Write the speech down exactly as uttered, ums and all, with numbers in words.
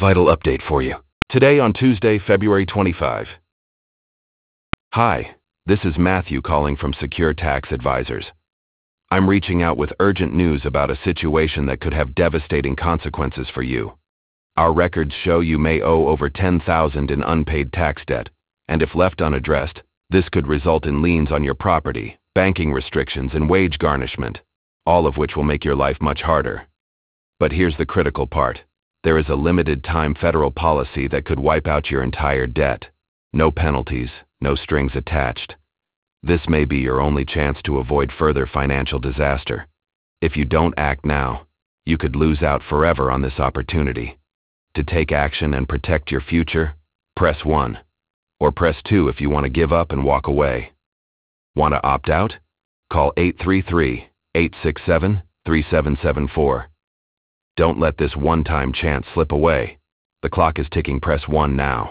Vital update for you. Today on Tuesday, February twenty-fifth. Hi, this is Matthew calling from Secure Tax Advisors. I'm reaching out with urgent news about a situation that could have devastating consequences for you. Our records show you may owe over ten thousand dollars in unpaid tax debt, and if left unaddressed, this could result in liens on your property, banking restrictions, and wage garnishment, all of which will make your life much harder. But here's the critical part. There is a limited-time federal policy that could wipe out your entire debt. No penalties, no strings attached. This may be your only chance to avoid further financial disaster. If you don't act now, you could lose out forever on this opportunity. To take action and protect your future, press one. Or press two if you want to give up and walk away. Want to opt out? Call eight three three, eight six seven, three seven seven four. Don't let this one-time chance slip away. The clock is ticking. Press one now.